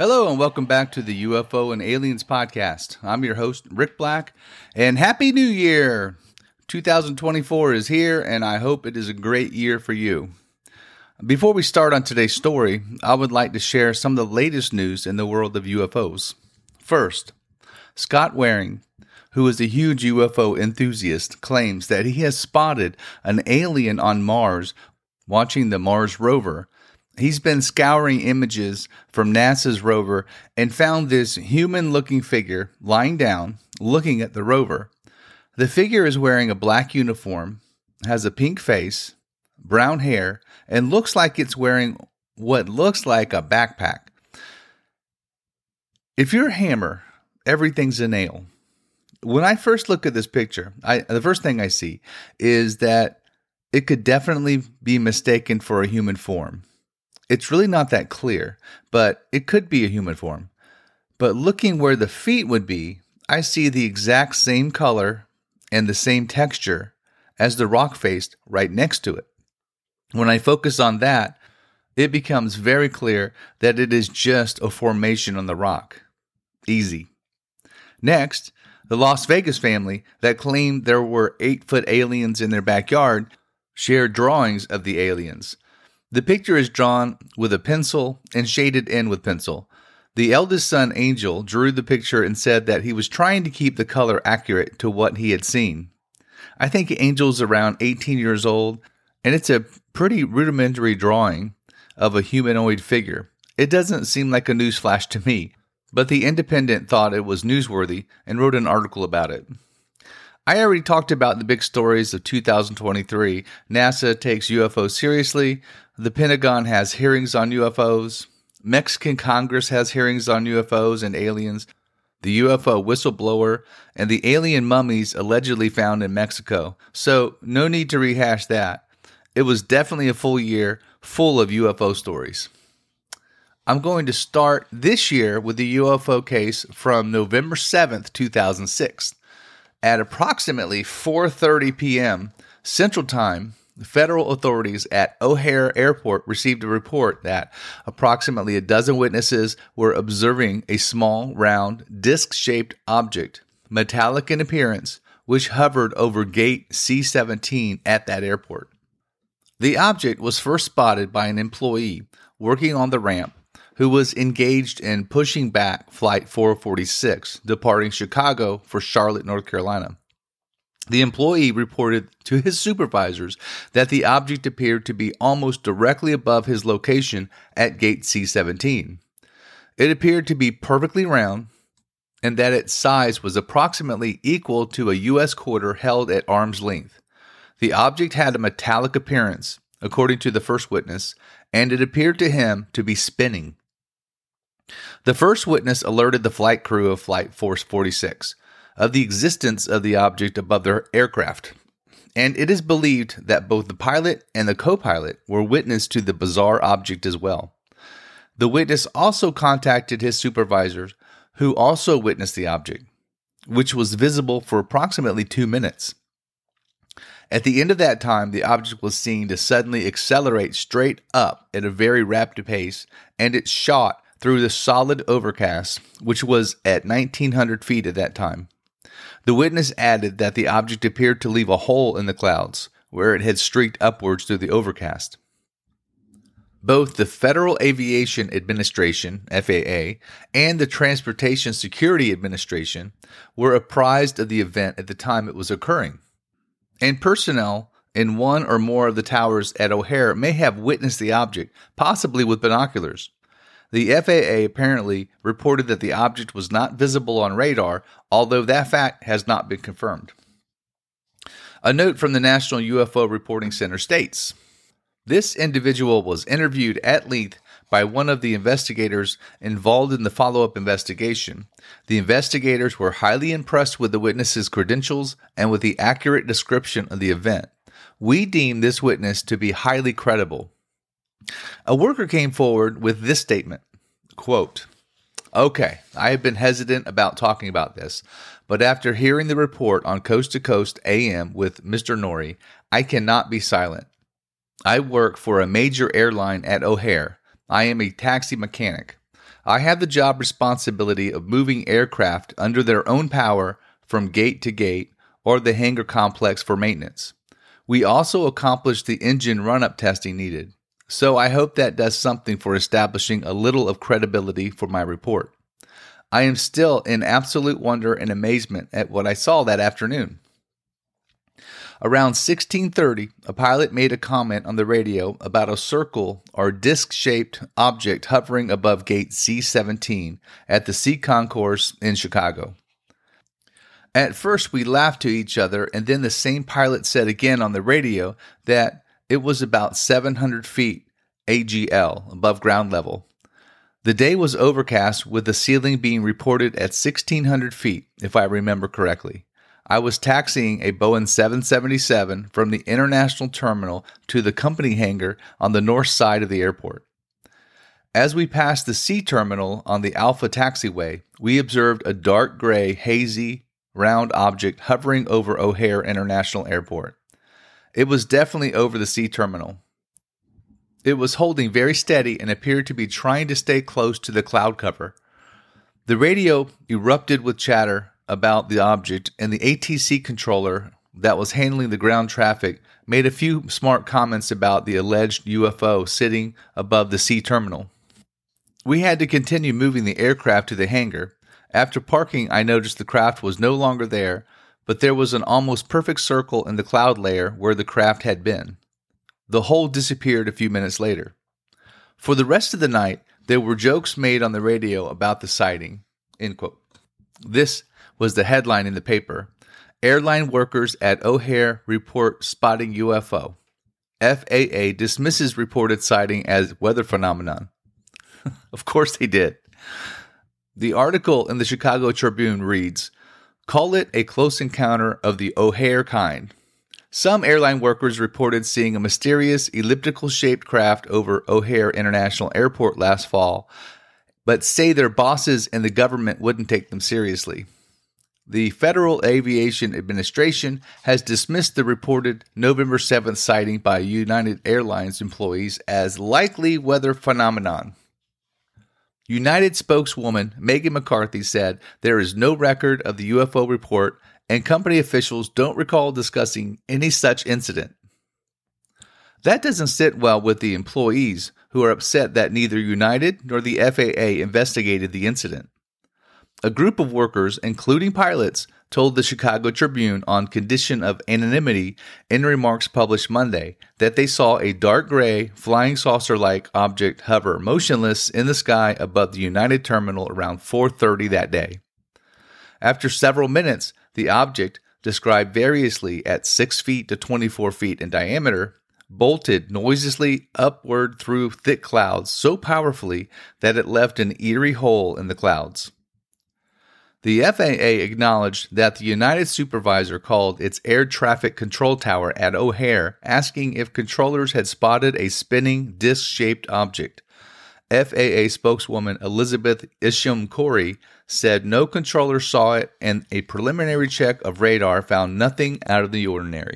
Hello and welcome back to the UFO and Aliens podcast. I'm your host, Rick Black, and Happy New Year! 2024 is here, and I hope it is a great year for you. Before we start on today's story, I would like to share some of the latest news in the world of UFOs. First, Scott Waring, who is a huge UFO enthusiast, claims that he has spotted an alien on Mars watching the Mars rover. He's been scouring images from NASA's rover and found this human-looking figure lying down, looking at the rover. The figure is wearing a black uniform, has a pink face, brown hair, and looks like it's wearing what looks like a backpack. If you're a hammer, everything's a nail. When I first look at this picture, the first thing I see is that it could definitely be mistaken for a human form. It's really not that clear, but it could be a human form. But looking where the feet would be, I see the exact same color and the same texture as the rock face right next to it. When I focus on that, it becomes very clear that it is just a formation on the rock. Easy. Next, the Las Vegas family that claimed there were 8-foot aliens in their backyard shared drawings of the aliens. The picture is drawn with a pencil and shaded in with pencil. The eldest son, Angel, drew the picture and said that he was trying to keep the color accurate to what he had seen. I think Angel's around 18 years old, and it's a pretty rudimentary drawing of a humanoid figure. It doesn't seem like a newsflash to me, but the Independent thought it was newsworthy and wrote an article about it. I already talked about the big stories of 2023. NASA takes UFOs seriously. The Pentagon has hearings on UFOs. Mexican Congress has hearings on UFOs and aliens. The UFO whistleblower and the alien mummies allegedly found in Mexico. So no need to rehash that. It was definitely a full year full of UFO stories. I'm going to start this year with the UFO case from November 7th, 2006. At approximately 4:30 p.m. Central Time, the federal authorities at O'Hare Airport received a report that approximately a dozen witnesses were observing a small, round, disc-shaped object, metallic in appearance, which hovered over gate C-17 at that airport. The object was first spotted by an employee working on the ramp who was engaged in pushing back Flight 446, departing Chicago for Charlotte, North Carolina. The employee reported to his supervisors that the object appeared to be almost directly above his location at gate C-17. It appeared to be perfectly round, and that its size was approximately equal to a U.S. quarter held at arm's length. The object had a metallic appearance, according to the first witness, and it appeared to him to be spinning. The first witness alerted the flight crew of Flight 446 of the existence of the object above their aircraft, and it is believed that both the pilot and the co-pilot were witness to the bizarre object as well. The witness also contacted his supervisors, who also witnessed the object, which was visible for approximately 2 minutes. At the end of that time, the object was seen to suddenly accelerate straight up at a very rapid pace, and it shot through the solid overcast, which was at 1,900 feet at that time. The witness added that the object appeared to leave a hole in the clouds, where it had streaked upwards through the overcast. Both the Federal Aviation Administration, FAA, and the Transportation Security Administration were apprised of the event at the time it was occurring, and personnel in one or more of the towers at O'Hare may have witnessed the object, possibly with binoculars. The FAA apparently reported that the object was not visible on radar, although that fact has not been confirmed. A note from the National UFO Reporting Center states, this individual was interviewed at length by one of the investigators involved in the follow-up investigation. The investigators were highly impressed with the witness's credentials and with the accurate description of the event. We deem this witness to be highly credible. A worker came forward with this statement, quote, okay, I have been hesitant about talking about this, but after hearing the report on Coast to Coast AM with Mr. Norrie, I cannot be silent. I work for a major airline at O'Hare. I am a taxi mechanic. I have the job responsibility of moving aircraft under their own power from gate to gate or the hangar complex for maintenance. We also accomplished the engine run-up testing needed, so I hope that does something for establishing a little of credibility for my report. I am still in absolute wonder and amazement at what I saw that afternoon. Around 16:30, a pilot made a comment on the radio about a circle or disc-shaped object hovering above gate C-17 at the C concourse in Chicago. At first, we laughed to each other, and then the same pilot said again on the radio that it was about 700 feet AGL above ground level. The day was overcast with the ceiling being reported at 1,600 feet, if I remember correctly. I was taxiing a Boeing 777 from the international terminal to the company hangar on the north side of the airport. As we passed the C terminal on the Alpha taxiway, we observed a dark gray, hazy, round object hovering over O'Hare International Airport. It was definitely over the C terminal. It was holding very steady and appeared to be trying to stay close to the cloud cover. The radio erupted with chatter about the object, and the ATC controller that was handling the ground traffic made a few smart comments about the alleged UFO sitting above the C terminal. We had to continue moving the aircraft to the hangar. After parking, I noticed the craft was no longer there, but there was an almost perfect circle in the cloud layer where the craft had been. The hole disappeared a few minutes later. For the rest of the night, there were jokes made on the radio about the sighting. End quote. This was the headline in the paper. Airline workers at O'Hare report spotting UFO. FAA dismisses reported sighting as weather phenomenon. Of course they did. The article in the Chicago Tribune reads, "Call it a close encounter of the O'Hare kind." Some airline workers reported seeing a mysterious elliptical-shaped craft over O'Hare International Airport last fall, but say their bosses and the government wouldn't take them seriously. The Federal Aviation Administration has dismissed the reported November 7th sighting by United Airlines employees as likely weather phenomenon. United spokeswoman Megan McCarthy said there is no record of the UFO report and company officials don't recall discussing any such incident. That doesn't sit well with the employees who are upset that neither United nor the FAA investigated the incident. A group of workers, including pilots, told the Chicago Tribune on condition of anonymity in remarks published Monday that they saw a dark gray, flying saucer-like object hover motionless in the sky above the United Terminal around 4:30 that day. After several minutes, the object, described variously at 6 feet to 24 feet in diameter, bolted noiselessly upward through thick clouds so powerfully that it left an eerie hole in the clouds. The FAA acknowledged that the United supervisor called its air traffic control tower at O'Hare asking if controllers had spotted a spinning disc-shaped object. FAA spokeswoman Elizabeth Isham Corey said no controller saw it and a preliminary check of radar found nothing out of the ordinary.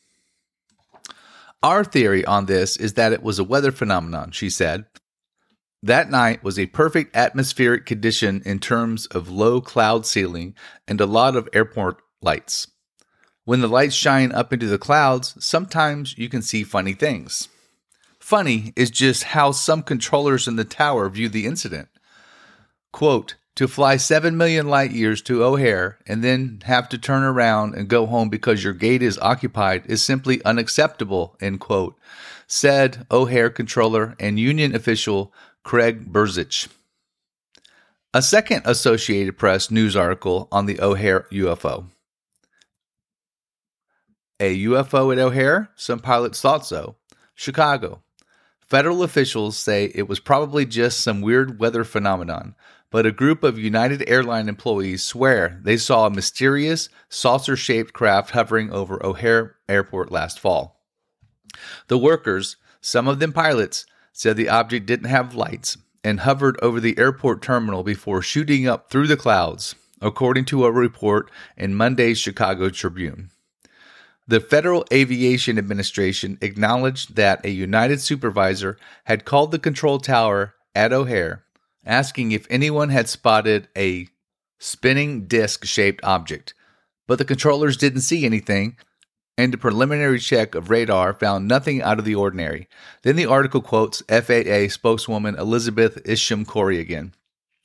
Our theory on this is that it was a weather phenomenon, she said. That night was a perfect atmospheric condition in terms of low cloud ceiling and a lot of airport lights. When the lights shine up into the clouds, sometimes you can see funny things. Funny is just how some controllers in the tower view the incident. Quote, "To fly 7 million light years to O'Hare and then have to turn around and go home because your gate is occupied is simply unacceptable," end quote, said O'Hare controller and union official Craig Burzich. A second Associated Press news article on the O'Hare UFO. A UFO at O'Hare? Some pilots thought so. Chicago. Federal officials say it was probably just some weird weather phenomenon, but a group of United Airlines employees swear they saw a mysterious, saucer-shaped craft hovering over O'Hare Airport last fall. The workers, some of them pilots, said the object didn't have lights and hovered over the airport terminal before shooting up through the clouds, according to a report in Monday's Chicago Tribune. The Federal Aviation Administration acknowledged that a United supervisor had called the control tower at O'Hare asking if anyone had spotted a spinning disc-shaped object, but the controllers didn't see anything, and a preliminary check of radar found nothing out of the ordinary. Then the article quotes FAA spokeswoman Elizabeth Isham Corey again.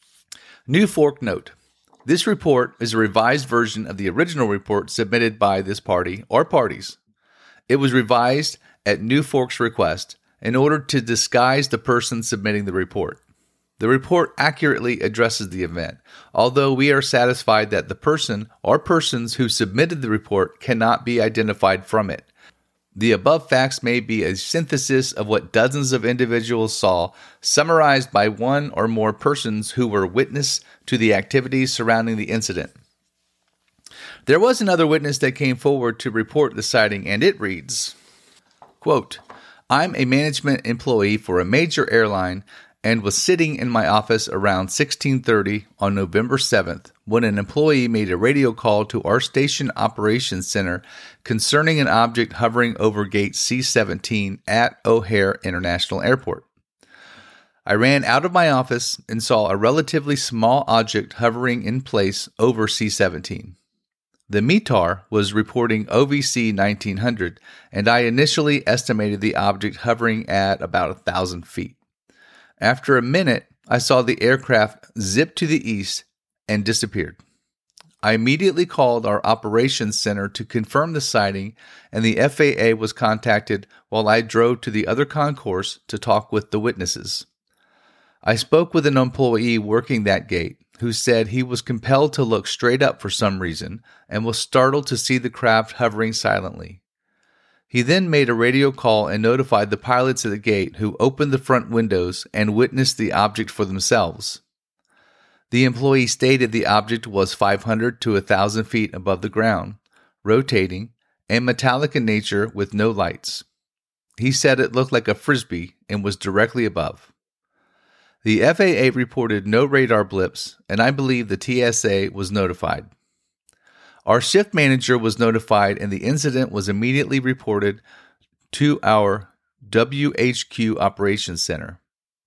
New Fork note. This report is a revised version of the original report submitted by this party or parties. It was revised at New Fork's request in order to disguise the person submitting the report. The report accurately addresses the event, although we are satisfied that the person or persons who submitted the report cannot be identified from it. The above facts may be a synthesis of what dozens of individuals saw, summarized by one or more persons who were witness to the activities surrounding the incident. There was another witness that came forward to report the sighting, and it reads, quote, I'm a management employee for a major airline and was sitting in my office around 16:30 on November 7th when an employee made a radio call to our station operations center concerning an object hovering over gate C-17 at O'Hare International Airport. I ran out of my office and saw a relatively small object hovering in place over C-17. The METAR was reporting OVC 1900, and I initially estimated the object hovering at about 1,000 feet. After a minute, I saw the aircraft zip to the east and disappeared. I immediately called our operations center to confirm the sighting, and the FAA was contacted while I drove to the other concourse to talk with the witnesses. I spoke with an employee working that gate who said he was compelled to look straight up for some reason and was startled to see the craft hovering silently. He then made a radio call and notified the pilots at the gate, who opened the front windows and witnessed the object for themselves. The employee stated the object was 500 to 1,000 feet above the ground, rotating, and metallic in nature with no lights. He said it looked like a frisbee and was directly above. The FAA reported no radar blips, and I believe the TSA was notified. Our shift manager was notified, and the incident was immediately reported to our WHQ operations center.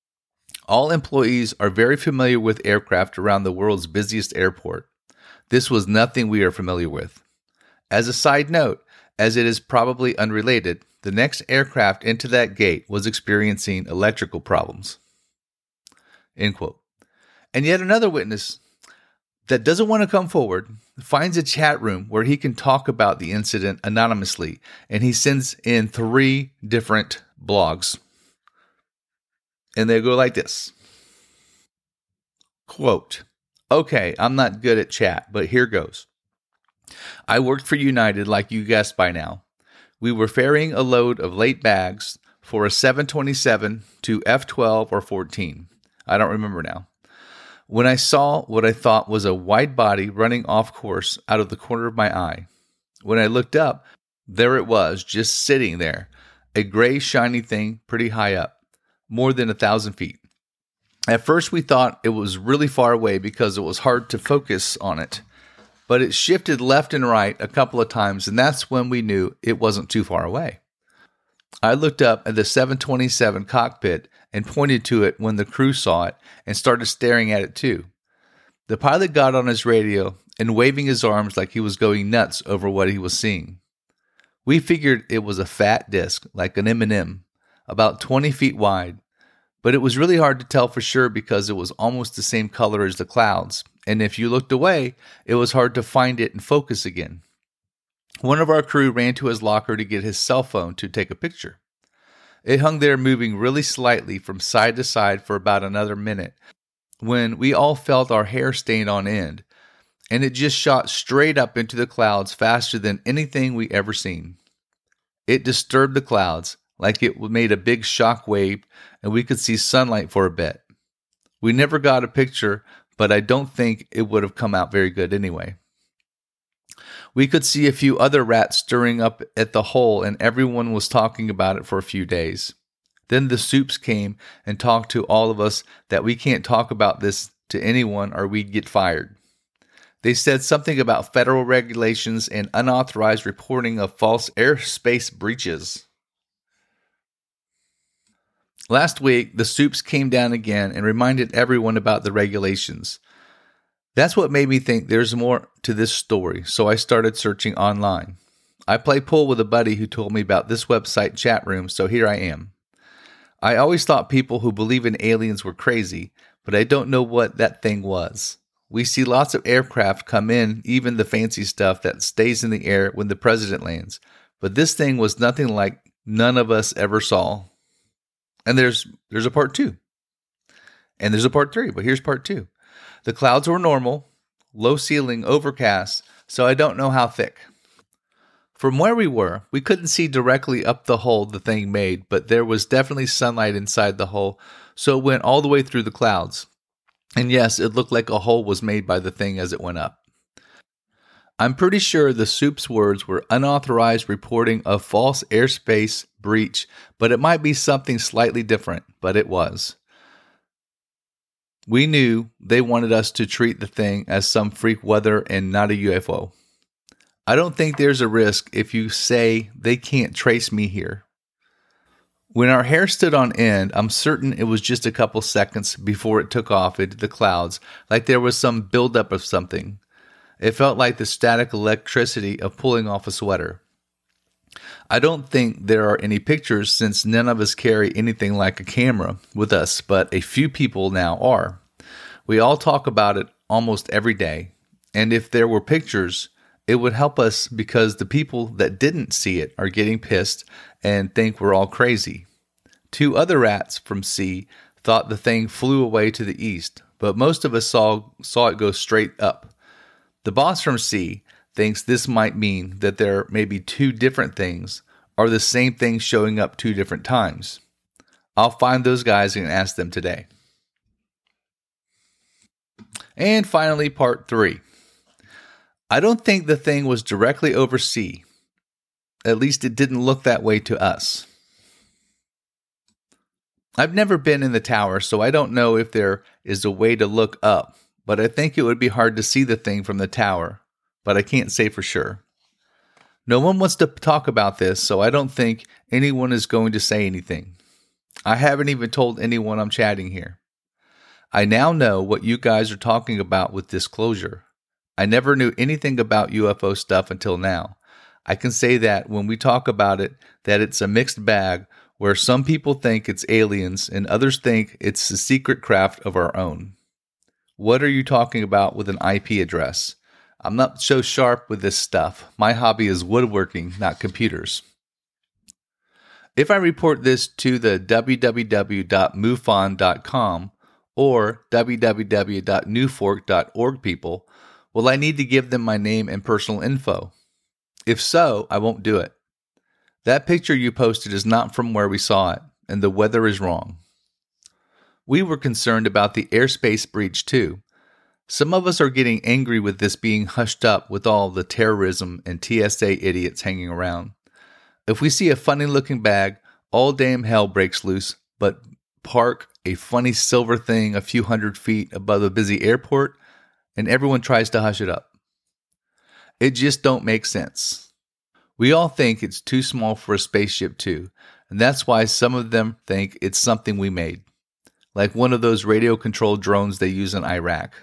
All employees are very familiar with aircraft around the world's busiest airport. This was nothing we are familiar with. As a side note, as it is probably unrelated, the next aircraft into that gate was experiencing electrical problems. End quote. And yet another witness that doesn't want to come forward finds a chat room where he can talk about the incident anonymously, and he sends in 3 different blogs. And they go like this. Quote, okay, I'm not good at chat, but here goes. I worked for United, like you guessed by now. We were ferrying a load of late bags for a 727 to F-12 or 14. I don't remember now. When I saw what I thought was a wide body running off course out of the corner of my eye. When I looked up, there it was, just sitting there, a gray shiny thing pretty high up, more than 1,000 feet. At first we thought it was really far away because it was hard to focus on it, but it shifted left and right a couple of times, and that's when we knew it wasn't too far away. I looked up at the 727 cockpit and pointed to it when the crew saw it and started staring at it too. The pilot got on his radio and waving his arms like he was going nuts over what he was seeing. We figured it was a fat disc, like an M&M, about 20 feet wide, but it was really hard to tell for sure because it was almost the same color as the clouds, and if you looked away, it was hard to find it and focus again. One of our crew ran to his locker to get his cell phone to take a picture. It hung there moving really slightly from side to side for about another minute when we all felt our hair stand on end, and it just shot straight up into the clouds faster than anything we ever seen. It disturbed the clouds like it made a big shock wave, and we could see sunlight for a bit. We never got a picture, but I don't think it would have come out very good anyway. We could see a few other rats stirring up at the hole, and everyone was talking about it for a few days. Then the soups came and talked to all of us that we can't talk about this to anyone or we'd get fired. They said something about federal regulations and unauthorized reporting of false airspace breaches. Last week, the soups came down again and reminded everyone about the regulations. That's what made me think there's more to this story, so I started searching online. I play pool with a buddy who told me about this website chat room, so here I am. I always thought people who believe in aliens were crazy, but I don't know what that thing was. We see lots of aircraft come in, even the fancy stuff that stays in the air when the president lands. But this thing was nothing like none of us ever saw. And there's a part 2. And there's a part 3, but here's part 2. The clouds were normal, low ceiling, overcast, so I don't know how thick. From where we were, we couldn't see directly up the hole the thing made, but there was definitely sunlight inside the hole, so it went all the way through the clouds. And yes, it looked like a hole was made by the thing as it went up. I'm pretty sure the soup's words were unauthorized reporting of false airspace breach, but it might be something slightly different, but it was. We knew they wanted us to treat the thing as some freak weather and not a UFO. I don't think there's a risk if you say they can't trace me here. When our hair stood on end, I'm certain it was just a couple seconds before it took off into the clouds, like there was some buildup of something. It felt like the static electricity of pulling off a sweater. I don't think there are any pictures since none of us carry anything like a camera with us, but a few people now are. We all talk about it almost every day, and if there were pictures, it would help us because the people that didn't see it are getting pissed and think we're all crazy. 2 other rats from C thought the thing flew away to the east, but most of us saw it go straight up. The boss from C thinks this might mean that there may be 2 different things or the same thing showing up 2 different times. I'll find those guys and ask them today. And finally, part 3. I don't think the thing was directly over C. At least it didn't look that way to us. I've never been in the tower, so I don't know if there is a way to look up, but I think it would be hard to see the thing from the tower, but I can't say for sure. No one wants to talk about this, so I don't think anyone is going to say anything. I haven't even told anyone I'm chatting here. I now know what you guys are talking about with disclosure. I never knew anything about UFO stuff until now. I can say that when we talk about it, that it's a mixed bag where some people think it's aliens and others think it's a secret craft of our own. What are you talking about with an IP address? I'm not so sharp with this stuff. My hobby is woodworking, not computers. If I report this to the www.mufon.com or www.newfork.org people, will I need to give them my name and personal info? If so, I won't do it. That picture you posted is not from where we saw it, and the weather is wrong. We were concerned about the airspace breach too. Some of us are getting angry with this being hushed up with all the terrorism and TSA idiots hanging around. If we see a funny-looking bag, all damn hell breaks loose, but park a funny silver thing a few hundred feet above a busy airport, and everyone tries to hush it up. It just don't make sense. We all think it's too small for a spaceship too, and that's why some of them think it's something we made, like one of those radio-controlled drones they use in Iraq.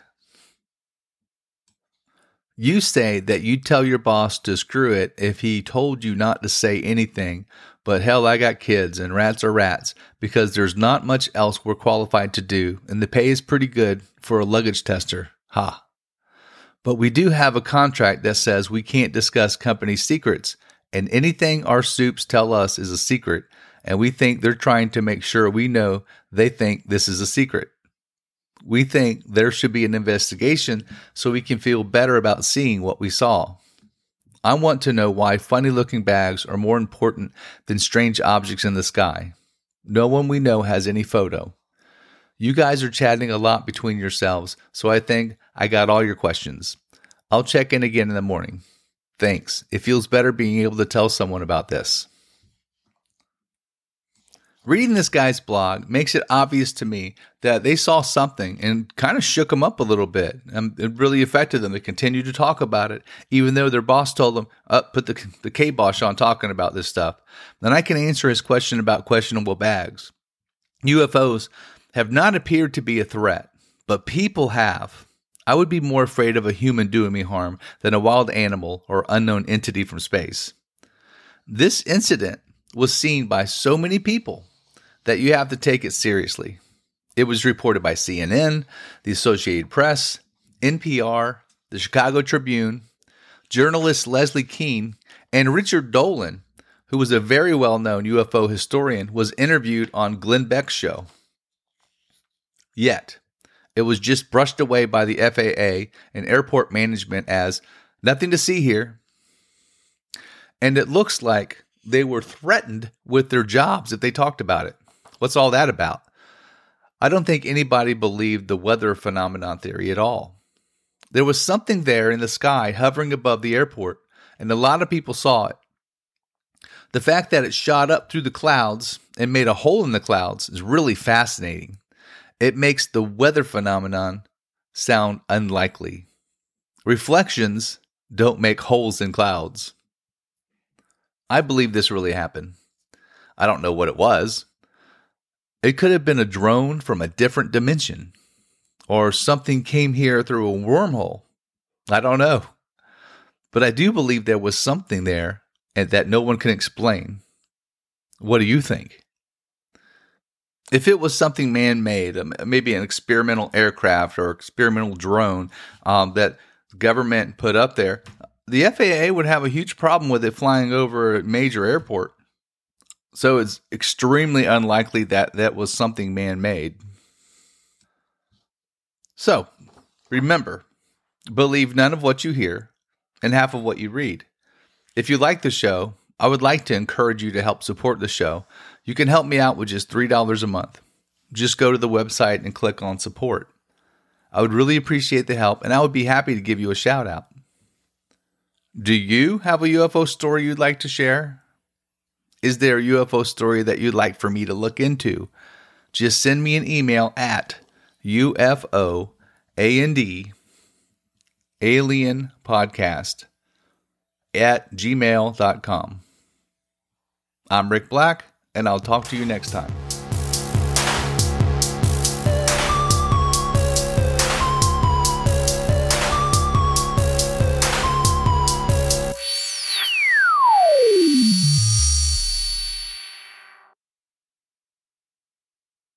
You say that you'd tell your boss to screw it if he told you not to say anything, but hell, I got kids and rats are rats because there's not much else we're qualified to do and the pay is pretty good for a luggage tester. Ha. But we do have a contract that says we can't discuss company secrets, and anything our soups tell us is a secret, and we think they're trying to make sure we know they think this is a secret. We think there should be an investigation so we can feel better about seeing what we saw. I want to know why funny-looking bags are more important than strange objects in the sky. No one we know has any photo. You guys are chatting a lot between yourselves, so I think I got all your questions. I'll check in again in the morning. Thanks. It feels better being able to tell someone about this. Reading this guy's blog makes it obvious to me that they saw something and kind of shook them up a little bit. It really affected them to continue to talk about it, even though their boss told them, put the kibosh on talking about this stuff. Then I can answer his question about questionable bags. UFOs have not appeared to be a threat, but people have. I would be more afraid of a human doing me harm than a wild animal or unknown entity from space. This incident was seen by so many people that you have to take it seriously. It was reported by CNN, the Associated Press, NPR, the Chicago Tribune, journalist Leslie Kean, and Richard Dolan, who was a very well-known UFO historian, was interviewed on Glenn Beck's show. Yet, it was just brushed away by the FAA and airport management as nothing to see here. And it looks like they were threatened with their jobs if they talked about it. What's all that about? I don't think anybody believed the weather phenomenon theory at all. There was something there in the sky hovering above the airport, and a lot of people saw it. The fact that it shot up through the clouds and made a hole in the clouds is really fascinating. It makes the weather phenomenon sound unlikely. Reflections don't make holes in clouds. I believe this really happened. I don't know what it was. It could have been a drone from a different dimension, or something came here through a wormhole. I don't know. But I do believe there was something there and that no one can explain. What do you think? If it was something man-made, maybe an experimental aircraft or experimental drone that government put up there, the FAA would have a huge problem with it flying over a major airport. So it's extremely unlikely that that was something man-made. So, remember, believe none of what you hear and half of what you read. If you like the show, I would like to encourage you to help support the show. You can help me out with just $3 a month. Just go to the website and click on support. I would really appreciate the help, and I would be happy to give you a shout out. Do you have a UFO story you'd like to share? Is there a UFO story that you'd like for me to look into? Just send me an email at UFOAND alienpodcast@gmail.com. I'm Rick Black, and I'll talk to you next time.